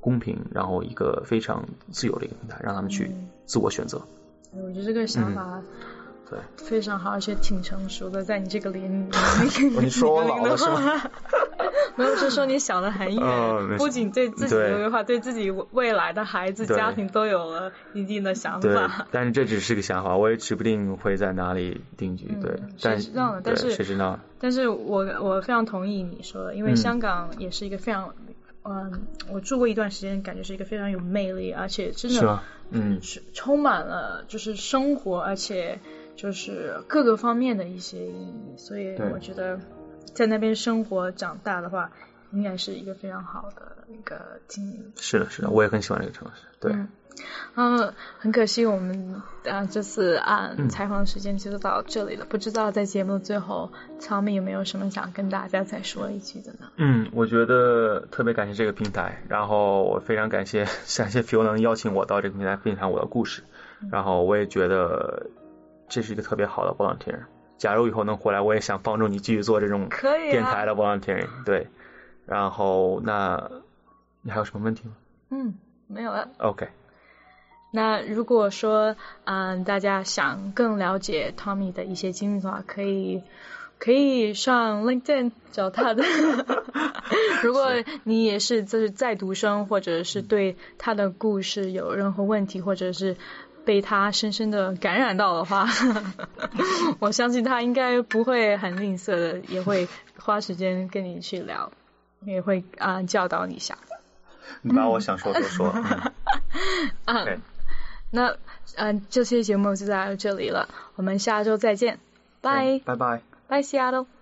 公平，然后一个非常自由的一个平台，让他们去自我选择。 我觉得这个想法对非常好，而且挺成熟的，在你这个年龄。 你说我老了是吗？ 没有，是说你想得很远，不仅对自己的规划，对自己未来的孩子、家庭都有了一定的想法。 对，但是这只是个想法，我也指不定会在哪里定居。对， 谁知道呢？但是谁知道？ 但是我非常同意你说的，因为香港也是一个非常，我住过一段时间，感觉是一个非常有魅力，而且真的，是充满了就是生活，而且就是各个方面的一些意义，所以我觉得在那边生活长大的话，应该是一个非常好的一个经历。 是的，是的，我也很喜欢这个城市。对。 很可惜我们这次采访时间就到这里了，不知道在节目的最后 Tommy 有没有什么想跟大家再说一句的呢？ 我觉得特别感谢这个平台，然后我非常感谢 Phil 能邀请我到这个平台分享我的故事，然后我也觉得这是一个特别好的 volunteer， 假如以后能回来，我也想帮助你继续做这种电台的 volunteering。对，然后那你还有什么问题吗？ 没有了。 OK， 那如果说大家想更了解 Tommy 的一些经历的话，可以上 LinkedIn 找他的。如果你也是就是在读生，或者是对他的故事有任何问题，或者是被他深深的感染到的话，我相信他应该不会很吝啬的，也会花时间跟你去聊，也会教导你一下。 你把我想说都说。 Okay. 那这期节目就到这里了，我们下周再见，拜拜拜， 拜 Seattle。